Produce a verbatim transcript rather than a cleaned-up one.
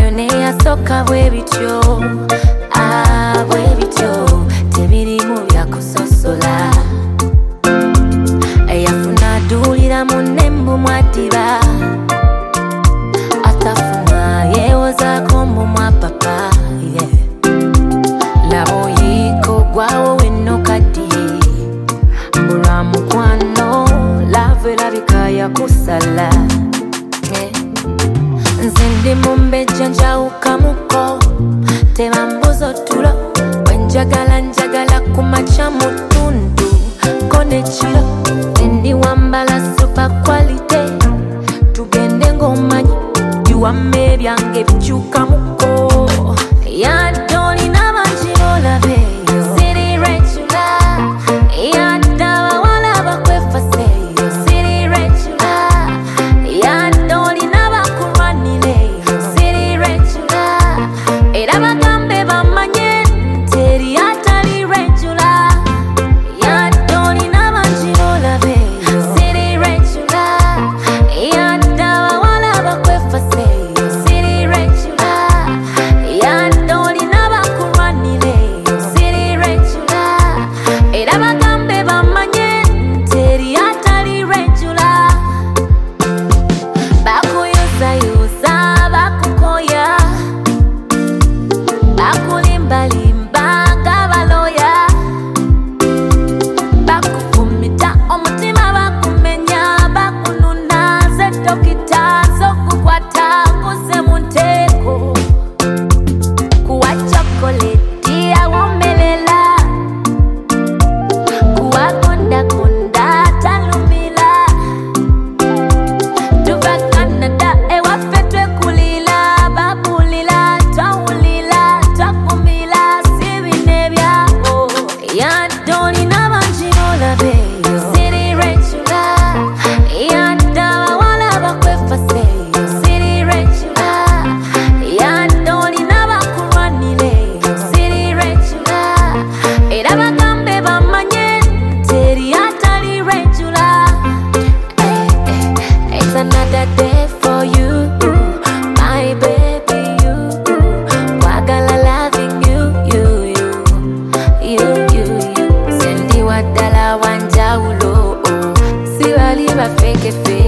Wayo ne yasoka bwe bityo, ah bwe bityo, tebirimu byakusosola. Eyafuna adulira munne mbu mwadiba, atafuna yewozaako mbu mwapapa. Yeah. Laba oyiko gwawo wenno kati, mbulwa mukwano lava erabika yakusala. Yeah. Nze ndi mumbejja njawukamuko, tebambuza otulo, wenjagala njagala kumakya mutundu ko nekiro. Ndi wambala super quality, tugende ng'omanyi biwamma ebyange bikyukamuko. Yadolina bangi olabeeyo, siri regular. Yadda abawala bakwefaseeyo, siri regular. Yadolina bakulwanireyo, siri regular. Era bagambe bamanye teri atali regular. Yadolina bangi olabeeyo, siri regular. Yadda abawala bakwefaseeyo, siri regular. Yadolina bakulwanireyo, siri regular. Era bagambe bamanye teri atali regular. Bakuyuzayuza bakukoya, bakulimbalimba ng'abaloya, bakufumita omutima bakumenya, bakununa ze dokita z'okukwata kuze mu nteeko. Kuwa chokoleti awomelela, kuwa kondakonda talumila. Tuva Canada ewaffe twekulila, babulila twawulila twakumila, si bino ebyabo. Yadolina bangi olabeeyo, siri regular. Yadda abawala bakwefaseeyo, siri regular. Yadolina bakulwanireyo, siri regular. Era bagambe bamanye teri atali regular. Eh, eh, It's another day for you, my baby, you. Kwagala loving you, you, you, you, you, you. Sendi wadala wanjawulo, si bali ba fake fake.